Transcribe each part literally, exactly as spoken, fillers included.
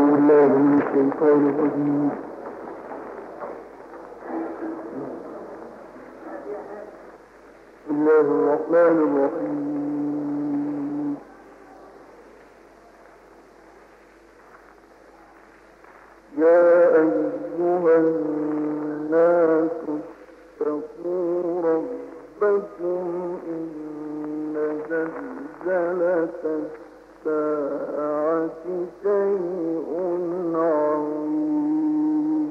الشيطان الرجيم. بسم الله الرحمن الرحيم. يا أيها الناس اتقوا ربكم إن زلزلة الساعة شيء عظيم.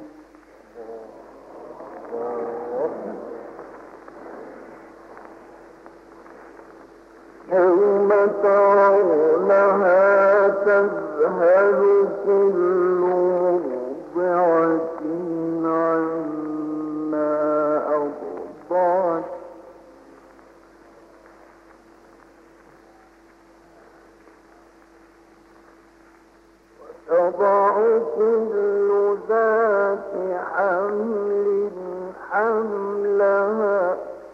يوم ترونها تذهل كل مرضعة عما أرضعت وتضع كل ذات حمل حملها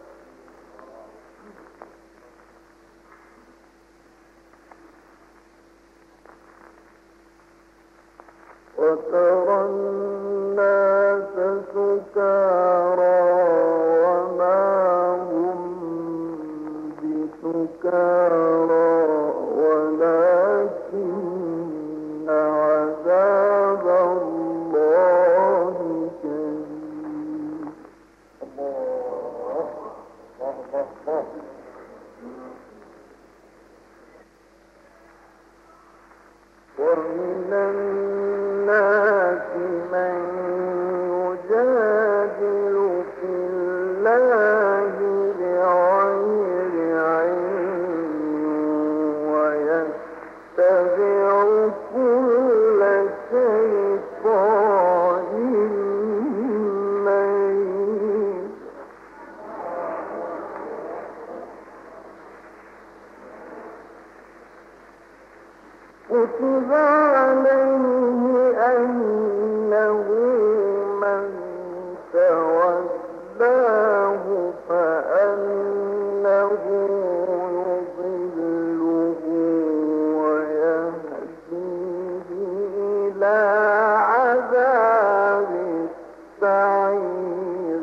وترى الناس سكارى وما هم بسكارى ولكن عذاب الله شديد. ومن الناس من يجادل في الله بغير علم ويتبع كل شيطان مريد. كتب عليه أنه من تولاه فأنه يضله ويهديه إلى عذاب السعير.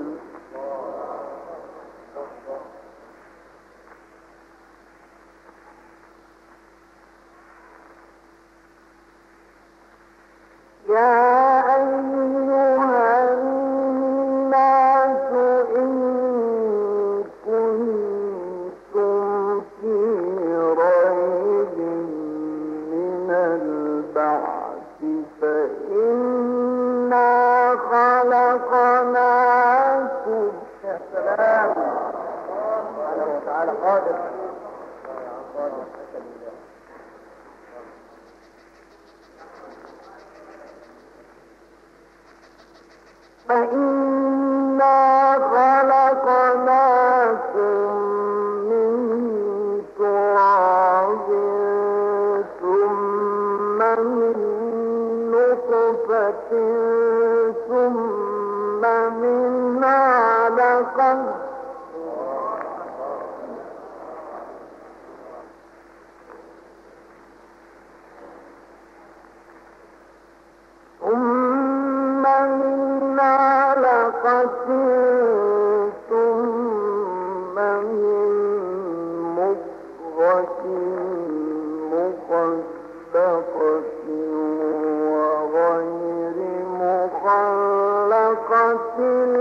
يا أيها الناس إن كنتم في ريب من البعث فإنا خلقناكم. يا سلام سبحانه وتعالى قادر. فإنا خلقناكم من تراب ثم من نطفة ثم من علقة ثم من علقة ثم من مضغة مخلقة وغير مخلقة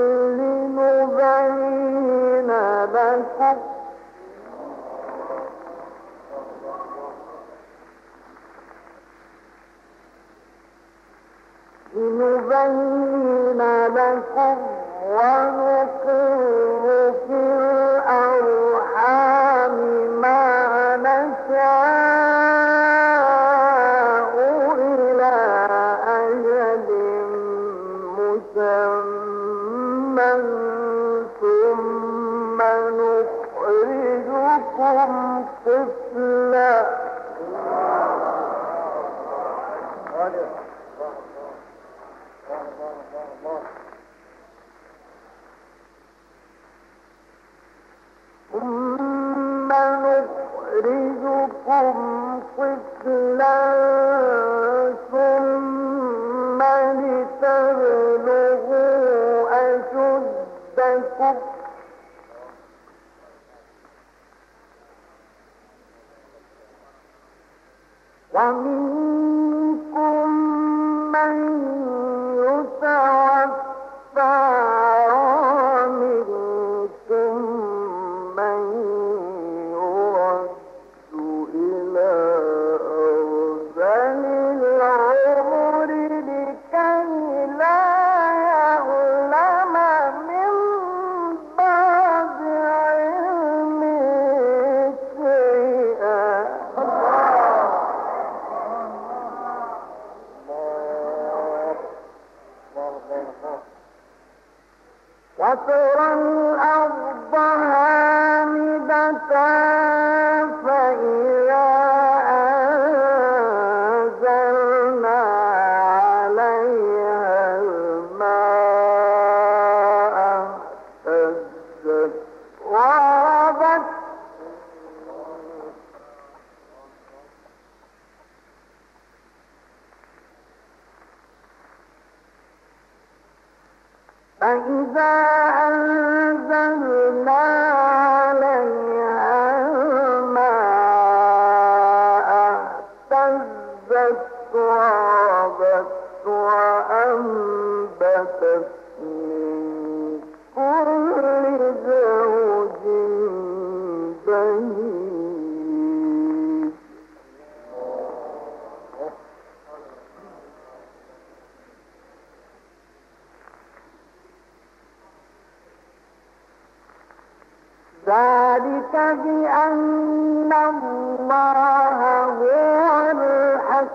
لنبين لكم لنبين لكم ونقر في الأرحام ما نشاء إلى أجل مسمى ثم نخرجكم طفلا. ثم نخرجكم طفلا ثم ومنكم من يتوفى ومنكم من يرد إلى أرذل العمر لكي لا يعلم من بعد علم شيئا. وترى الأرض هامدة فإذا أنزلنا عليها الماء اهتزت وربت فإذا أنزلنا عليها الماء اهتزت وربت وأنبتت من كل زوج بهيج. ذلك بأن الله هو الحق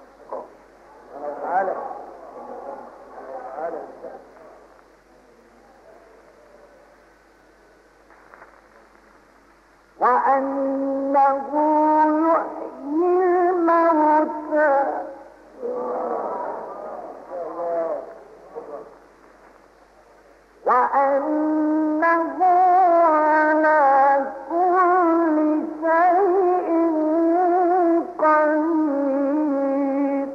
وأنه يحيي الموتى وأنه على كل شيء قدير.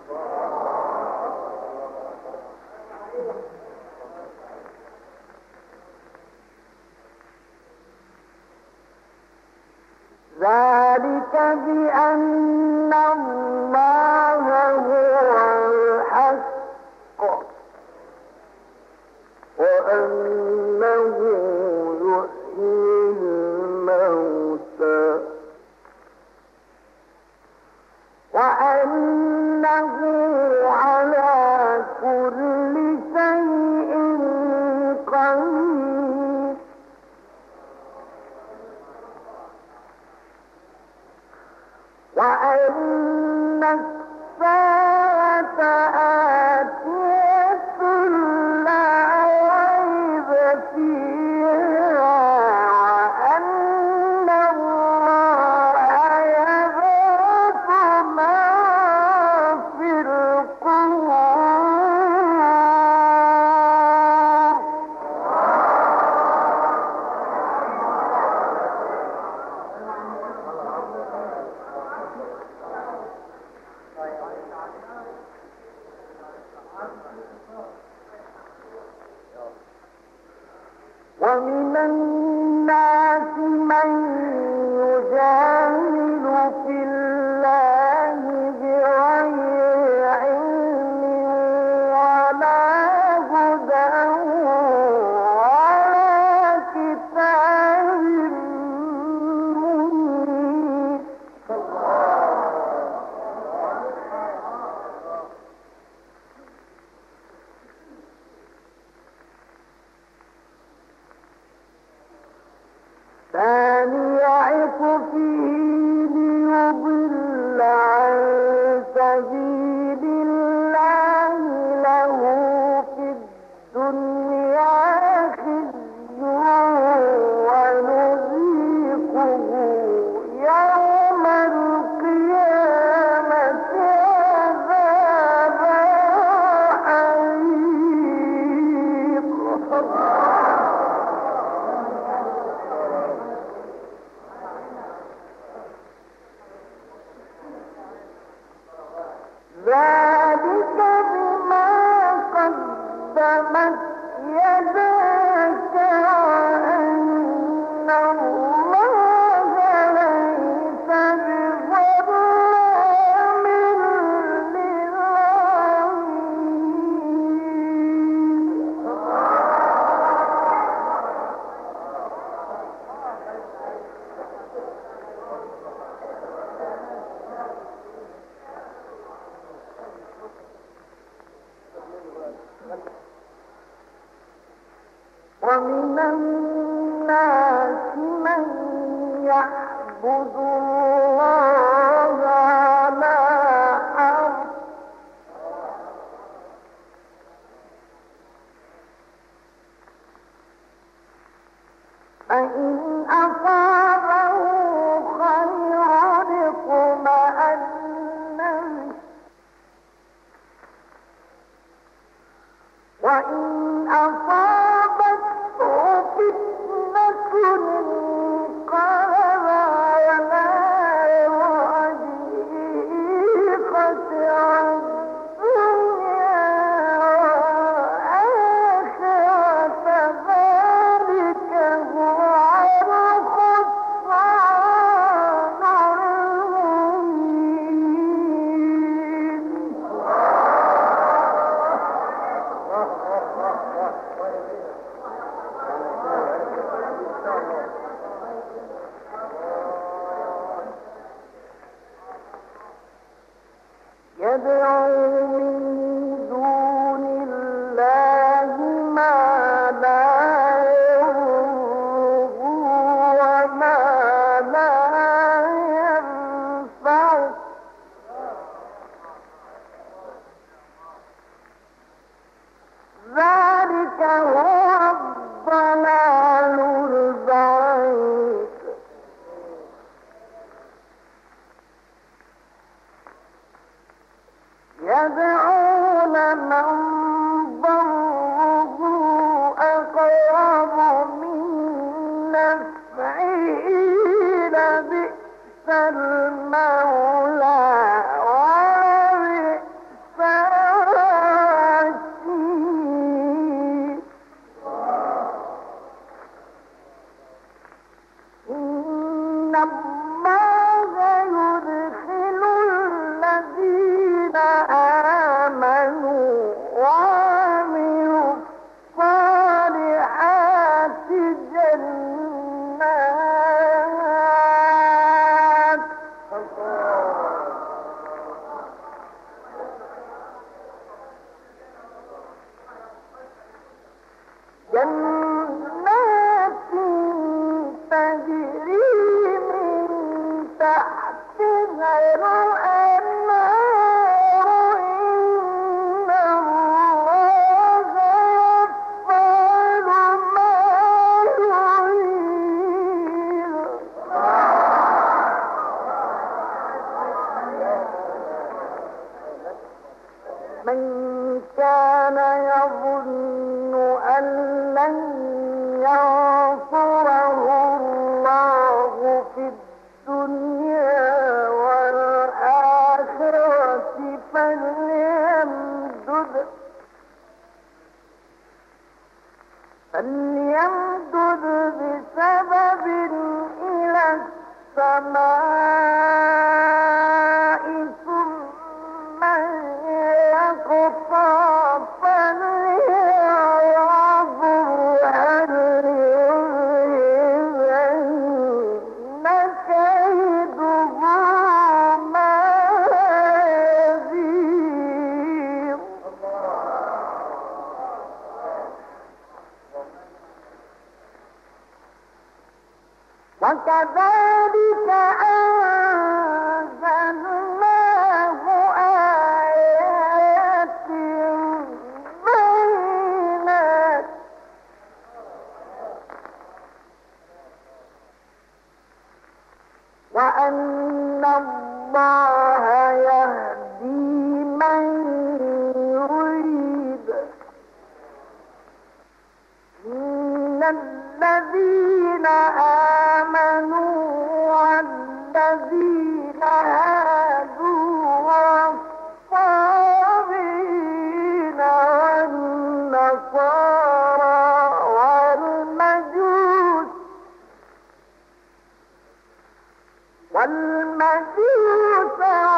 ذلك بأن الله هو الحق وأنه يحيي الموتى وأنه على كل شيء قدير. وأن الساعة آتية لا ريب فيها وأن الله يبعث من في القبور. ومن الناس من يجادل في الله بغير علم ولا هدى ولا كتاب منير. ثاني ومن الناس من يعبد الله على حرف فإن أصابه خير اطمأن به وإن أصابته فتنة انقلب على وجهه خسر الدنيا والآخرة ذلك هو الخسران المبين. يدعو من دون الله ما لا يضره وما لا ينفعه ذلك هو الضلال البعيد. يدعون من ضره أقرب من نفعه لبئس المولى ولبئس العشير. إن الله يدخل الذين آمنوا وعملوا الصالحات جنات جنات تجري من تحتها الأنهار. إن الله يفعل ما يريد. من كان يظن أن لن ينصره الله في الدنيا والآخرة فليمدد فليمدد بسبب إلى السماء ثم يقطع فلينظر هل يذهبن كيده ما يزيغ. وكذلك أنزلناه آيات بينات وأن الله يهدي من يريد. إن الذين آمنوا والذين هادوا والصابئين والنصارى والمجوس والمجوس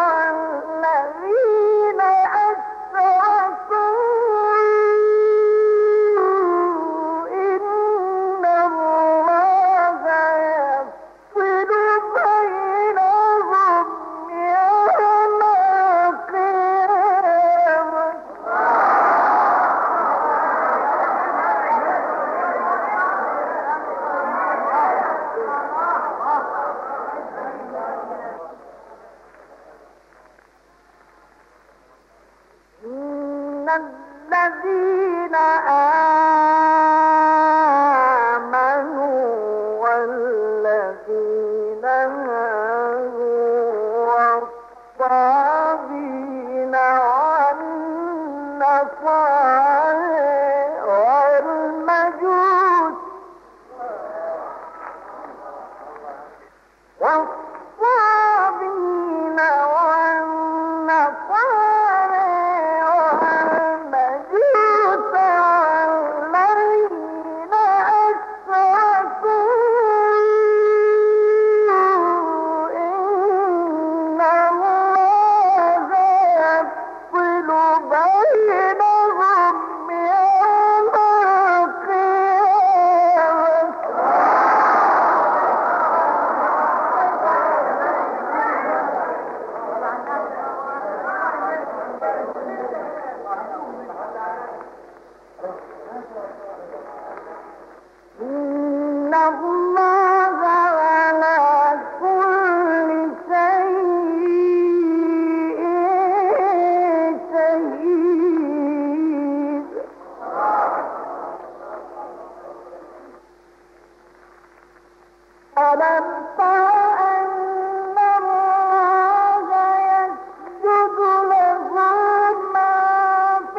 والذين أشركوا إن الله يفصل بينهم يوم القيامة. الذين آمنوا والذين هادوا والصابين والنصارى والمجوس والصابين والنصارى والمجوس والذين أشركوا إن الله يفصل بينهم يوم إن الله على كل شيء شهيد ألم تر أن الله يسجد له ما في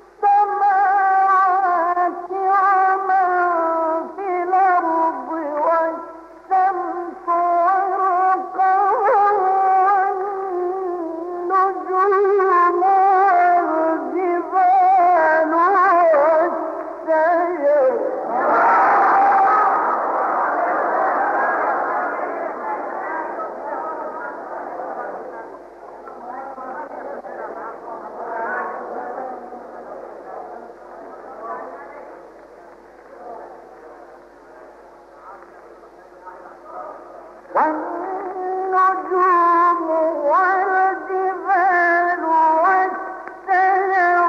السماوات وما في الأرض والشمس والقمر والنجوم والجبال والشجر والنجوم والجبال والشجر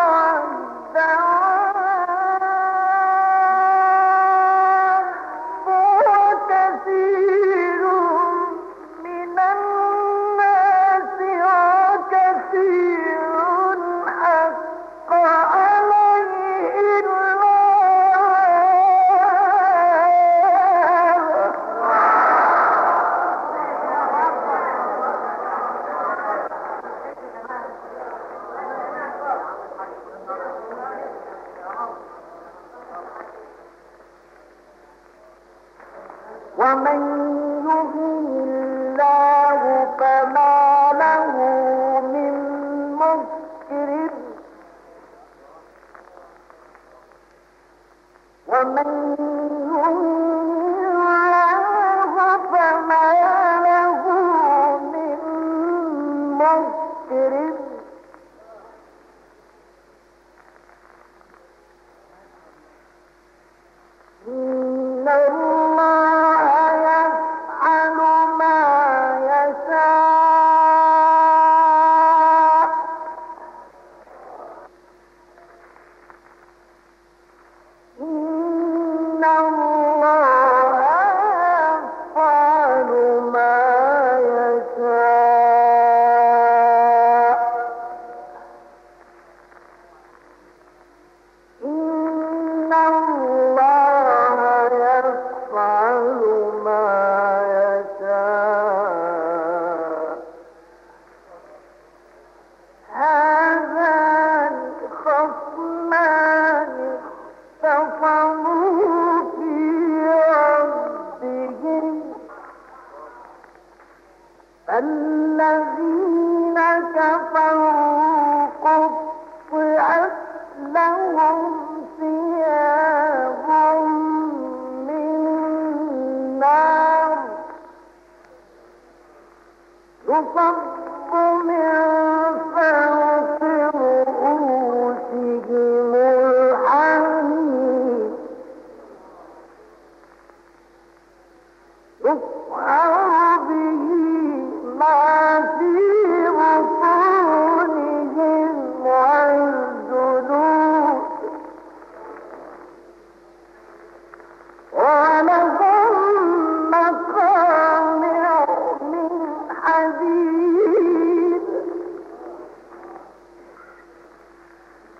والدواب وكثير من الناس وكثير حق عليه العذاب ومن يهن الله فما له من مكرم ومن يهن الله فما له من مكرم إن الله يفعل ما يشاء إن الله يفعل ما يشاء إن الله يفعل ما يشاء هذان خصمان اختصموا في ربهم فالذين كفروا قطعت لهم ثياب من نار يصب من فوق رؤوسهم الحميم يصهر به ما في بطونهم والجلود ولهم مقامع من حديد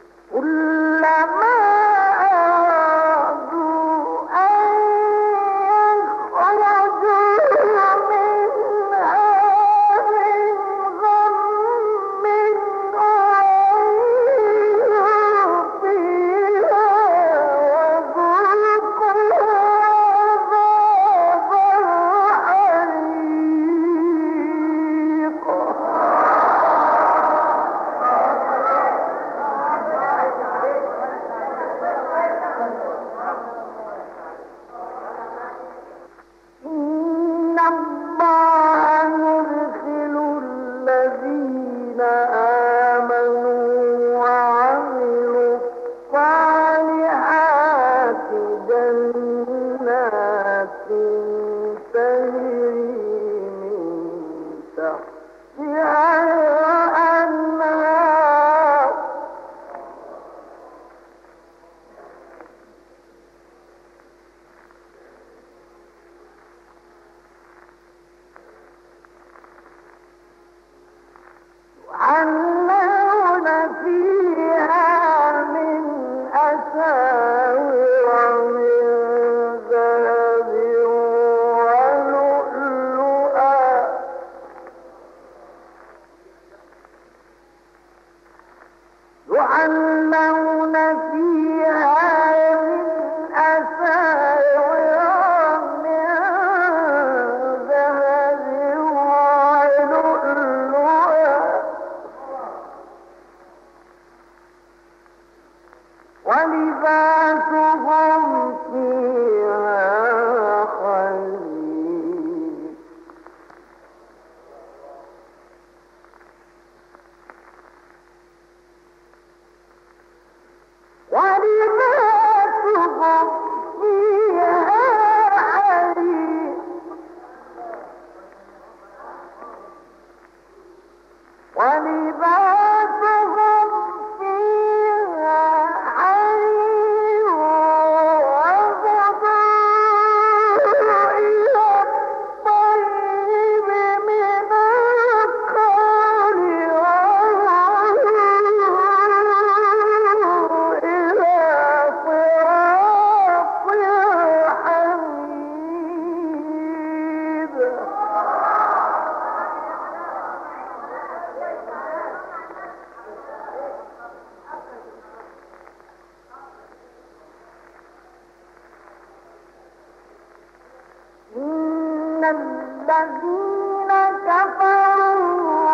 الذين كفروا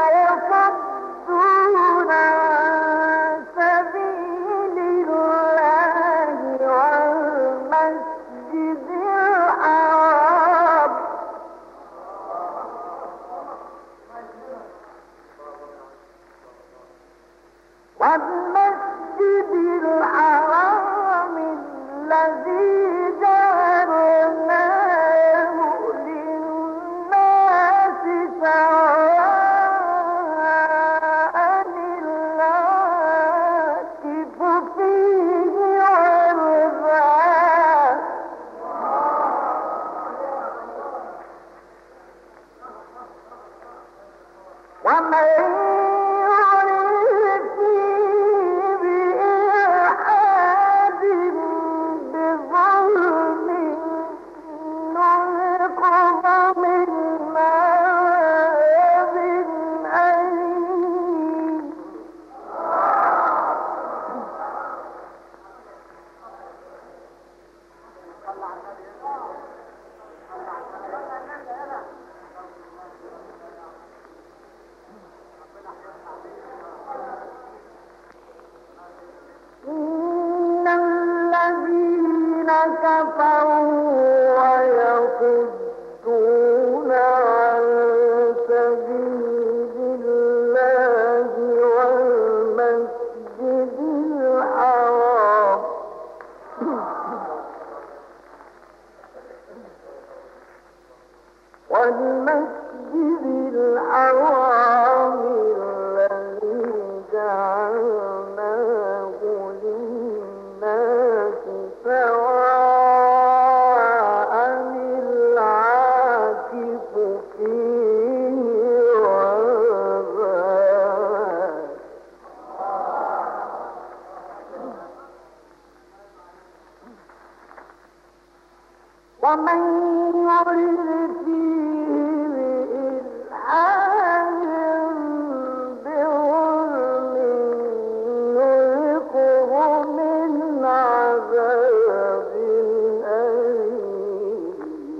ويصدون عن سبيل الله والمسجد الحرام والمسجد الحرام الذي جعلناه للناس سواء العاكف فيه والباد ومن يرد فيه بإلحاد بظلم نذقه من عذاب أليم إن الذين كفروا ويصدون عن سبيل الله والمسجد الحرام والمسجد الحرام الذي جعلناه للناس سواء العاكف فيه والباد ومن يرد فيه بإلحاد بظلم نذقه من عذاب أليم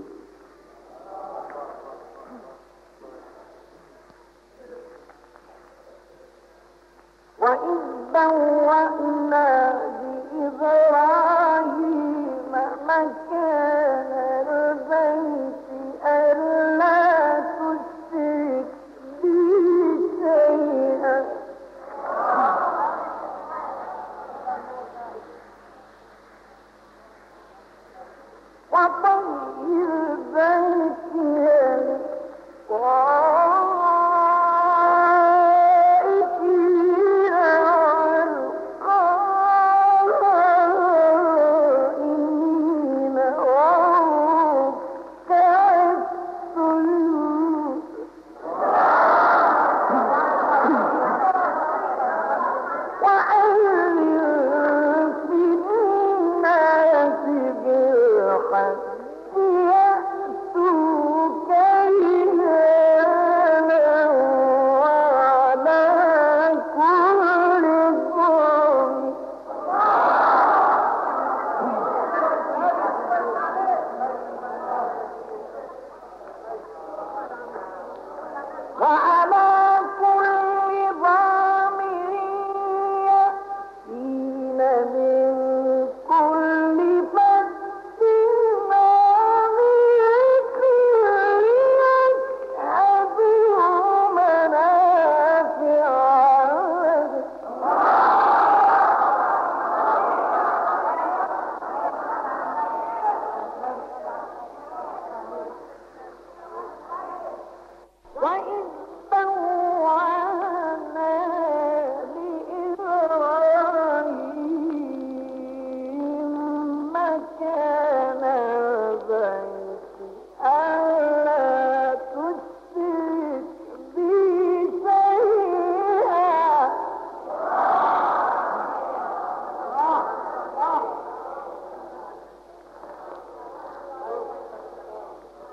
وإذ بوأنا لإبراهيم مكان البيت ألا تشرك بي شيئا وطهر بيتي للطائفين والقائمين والركع السجود وأذن في الناس بالحج يأتوك رجالا وعلى كل ضامر وعلى كل ضامر يأتين من كل فج عميق ليشهدوا منافع لهم وإذ بوأنا لإبراهيم مكان البيت ألا تشرك بي شيئا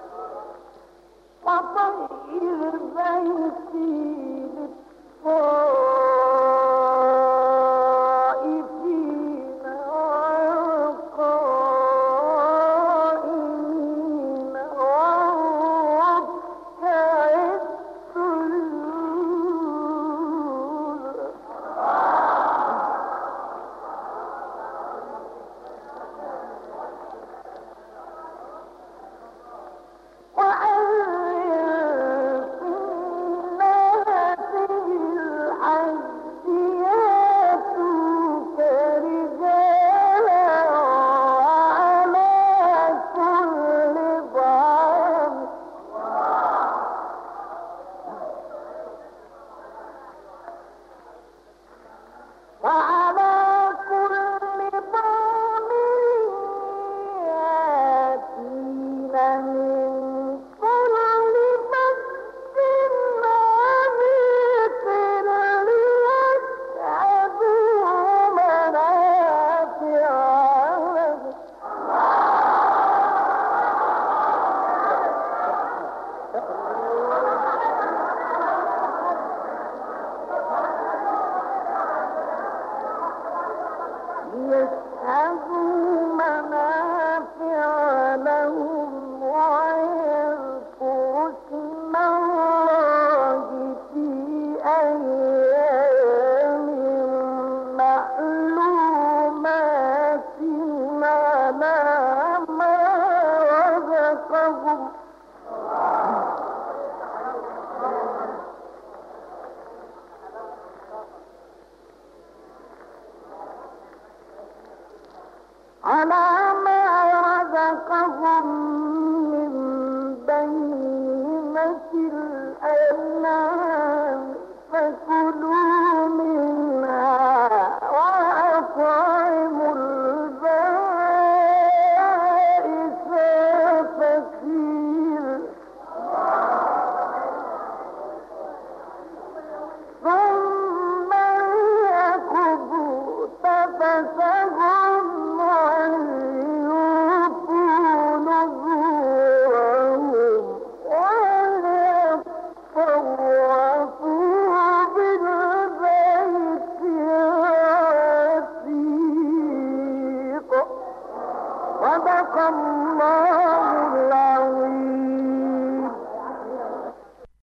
وطهر بيتي للطائفين